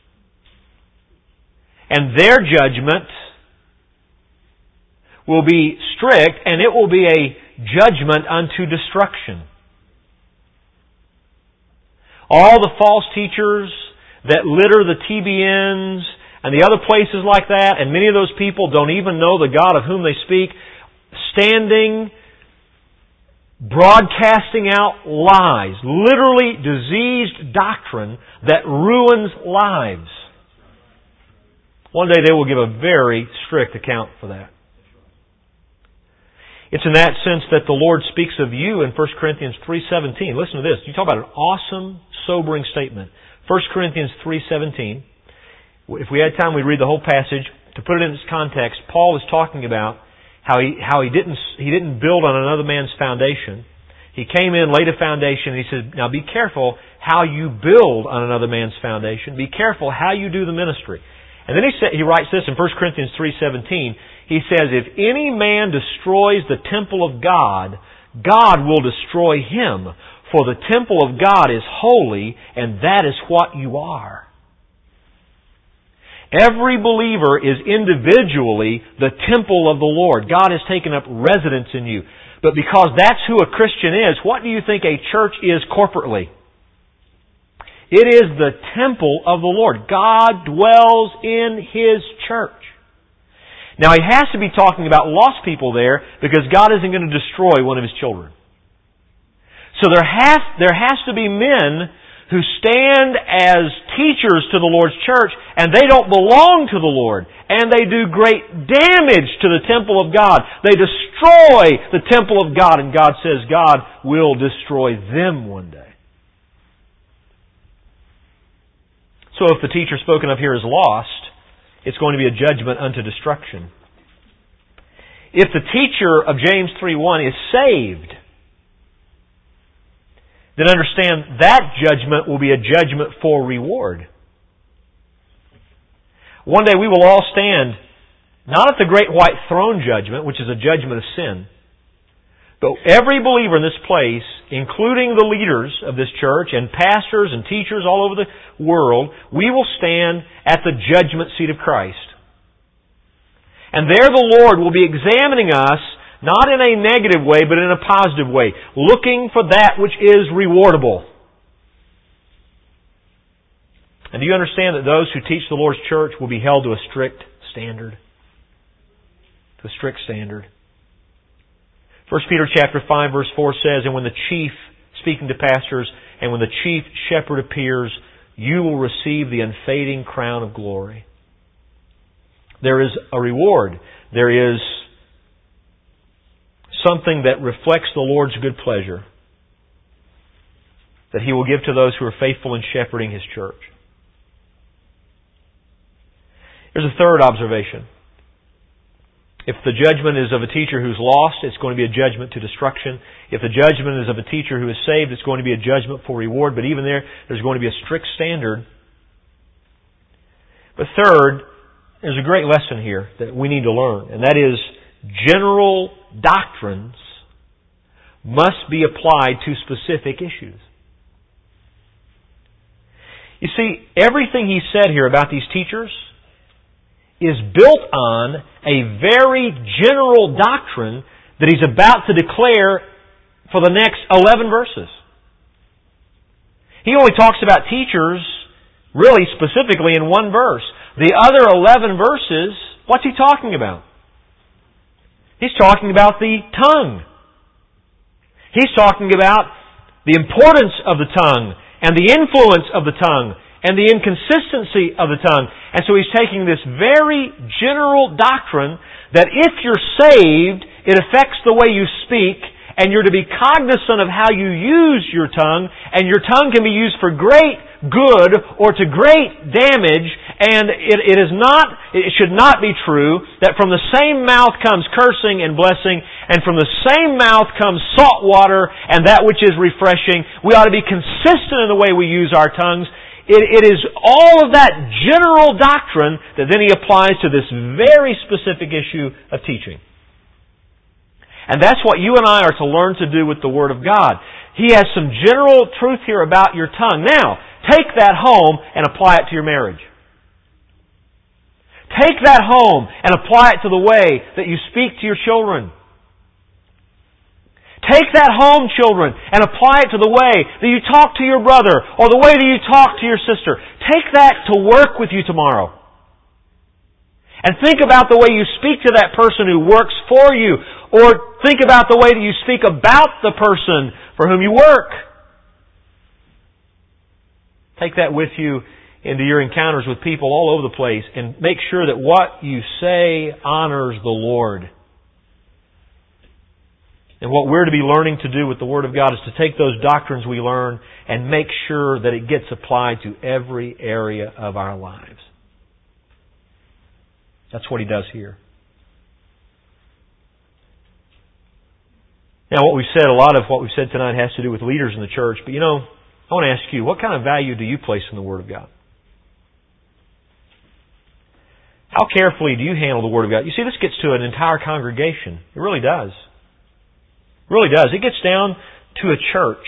And their judgment will be strict, and it will be a judgment unto destruction. All the false teachers that litter the T B Ns and the other places like that, and many of those people don't even know the God of whom they speak, standing broadcasting out lies, literally diseased doctrine that ruins lives. One day they will give a very strict account for that. It's in that sense that the Lord speaks of you in First Corinthians three seventeen. Listen to this. You talk about an awesome, sobering statement. First Corinthians three seventeen. If we had time, we'd read the whole passage. To put it in its context, Paul is talking about how he how he didn't he didn't build on another man's foundation. He came in, laid a foundation, and he said, now be careful how you build on another man's foundation. Be careful how you do the ministry. And then he said, he writes this in First Corinthians three seventeen. He says, if any man destroys the temple of God, God will destroy him. For the temple of God is holy, and that is what you are. Every believer is individually the temple of the Lord. God has taken up residence in you. But because that's who a Christian is, what do you think a church is corporately? It is the temple of the Lord. God dwells in His church. Now, He has to be talking about lost people there because God isn't going to destroy one of His children. So there has, there has to be men who stand as teachers to the Lord's church and they don't belong to the Lord. And they do great damage to the temple of God. They destroy the temple of God, and God says God will destroy them one day. So if the teacher spoken of here is lost, it's going to be a judgment unto destruction. If the teacher of James three one is saved, then understand that judgment will be a judgment for reward. One day we will all stand, not at the great white throne judgment, which is a judgment of sin, but every believer in this place, including the leaders of this church and pastors and teachers all over the world, we will stand at the judgment seat of Christ. And there the Lord will be examining us, not in a negative way, but in a positive way, looking for that which is rewardable. And do you understand that those who teach the Lord's church will be held to a strict standard? To a strict standard. First Peter chapter five verse four says, and when the chief, speaking to pastors, and when the chief shepherd appears, you will receive the unfading crown of glory. There is a reward. There is something that reflects the Lord's good pleasure that He will give to those who are faithful in shepherding His church. Here's a third observation. If the judgment is of a teacher who's lost, it's going to be a judgment to destruction. If the judgment is of a teacher who is saved, it's going to be a judgment for reward. But even there, there's going to be a strict standard. But third, there's a great lesson here that we need to learn, and that is general doctrines must be applied to specific issues. You see, everything he said here about these teachers is built on a very general doctrine that he's about to declare for the next eleven verses. He only talks about teachers really specifically in one verse. The other eleven verses, what's he talking about? He's talking about the tongue. He's talking about the importance of the tongue and the influence of the tongue and the inconsistency of the tongue. And so he's taking this very general doctrine that if you're saved, it affects the way you speak, and you're to be cognizant of how you use your tongue, and your tongue can be used for great good or to great damage, and it, it is not, it should not be true that from the same mouth comes cursing and blessing, and from the same mouth comes salt water and that which is refreshing. We ought to be consistent in the way we use our tongues. It, it is all of that general doctrine that then he applies to this very specific issue of teaching. And that's what you and I are to learn to do with the Word of God. He has some general truth here about your tongue. Now, take that home and apply it to your marriage. Take that home and apply it to the way that you speak to your children. Take that home, children, and apply it to the way that you talk to your brother or the way that you talk to your sister. Take that to work with you tomorrow. And think about the way you speak to that person who works for you Or think about the way that you speak about the person for whom you work. Take that with you into your encounters with people all over the place and make sure that what you say honors the Lord. And what we're to be learning to do with the Word of God is to take those doctrines we learn and make sure that it gets applied to every area of our lives. That's what He does here. Now, what we've said, a lot of what we've said tonight has to do with leaders in the church. But you know, I want to ask you, what kind of value do you place in the Word of God? How carefully do you handle the Word of God? You see, this gets to an entire congregation. It really does. It really does. It gets down to a church.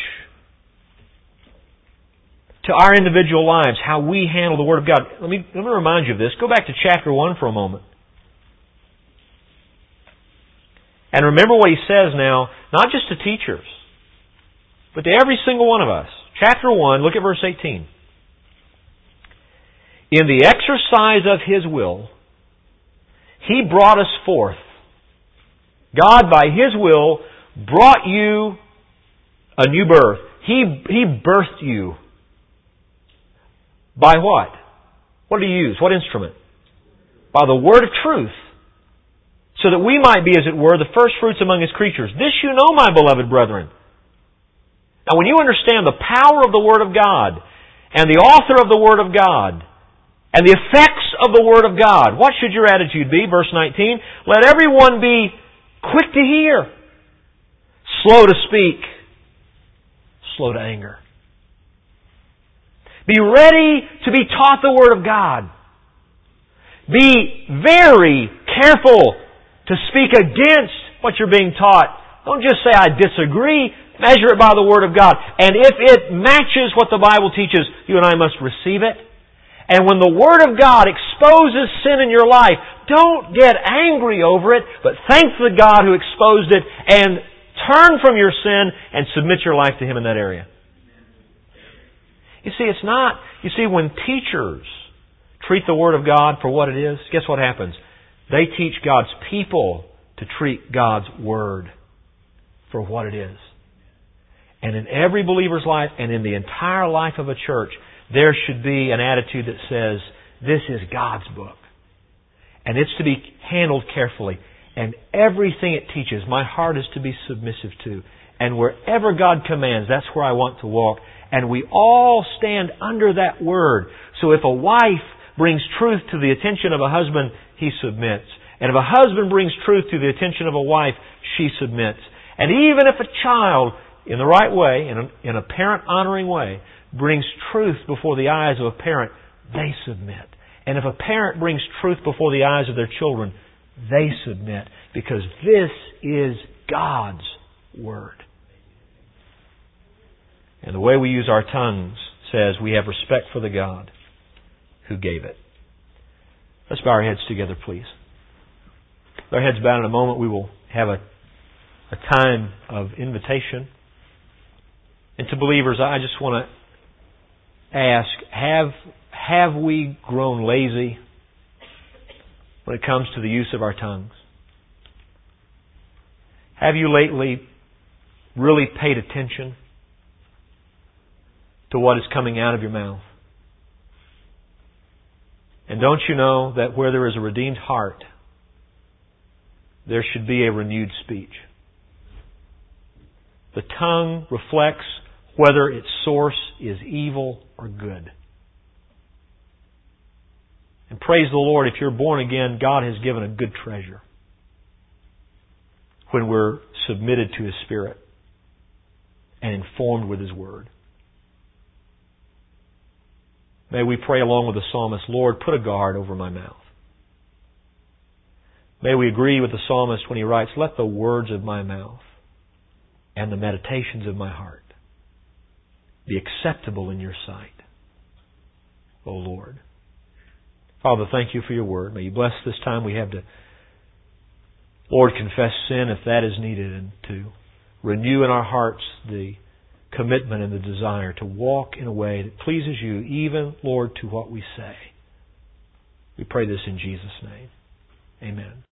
To our individual lives, how we handle the Word of God. Let me, let me remind you of this. Go back to chapter one for a moment. And remember what he says now, not just to teachers, but to every single one of us. Chapter one, look at verse eighteen. In the exercise of His will, He brought us forth. God, by His will, brought you a new birth. He, he birthed you. By what? What did He use? What instrument? By the word of truth. So that we might be, as it were, the first fruits among His creatures. This you know, my beloved brethren. Now when you understand the power of the Word of God, and the author of the Word of God, and the effects of the Word of God, what should your attitude be? Verse nineteen, let everyone be quick to hear, slow to speak, slow to anger. Be ready to be taught the Word of God. Be very careful to speak against what you're being taught. Don't just say, I disagree. Measure it by the Word of God. And if it matches what the Bible teaches, you and I must receive it. And when the Word of God exposes sin in your life, don't get angry over it, but thank the God who exposed it and turn from your sin and submit your life to Him in that area. You see, it's not... You see, when teachers treat the Word of God for what it is, guess what happens? They teach God's people to treat God's Word for what it is. And in every believer's life and in the entire life of a church, there should be an attitude that says, this is God's book. And it's to be handled carefully. And everything it teaches, my heart is to be submissive to. And wherever God commands, that's where I want to walk. And we all stand under that Word. So if a wife brings truth to the attention of a husband, he submits. And if a husband brings truth to the attention of a wife, she submits. And even if a child, in the right way, in a, in a parent-honoring way, brings truth before the eyes of a parent, they submit. And if a parent brings truth before the eyes of their children, they submit. Because this is God's Word. And the way we use our tongues says we have respect for the God who gave it. Let's bow our heads together, please. With our heads bowed, in a moment we will have a, a time of invitation. And to believers, I just want to ask, have, have we grown lazy when it comes to the use of our tongues? Have you lately really paid attention to what is coming out of your mouth? And don't you know that where there is a redeemed heart, there should be a renewed speech? The tongue reflects whether its source is evil or good. And praise the Lord, if you're born again, God has given a good treasure when we're submitted to His Spirit and informed with His Word. May we pray along with the psalmist, Lord, put a guard over my mouth. May we agree with the psalmist when he writes, let the words of my mouth and the meditations of my heart be acceptable in your sight, O Lord. Father, thank you for your word. May you bless this time we have to, Lord, confess sin if that is needed, and to renew in our hearts the commitment and the desire to walk in a way that pleases you, even, Lord, to what we say. We pray this in Jesus' name. Amen.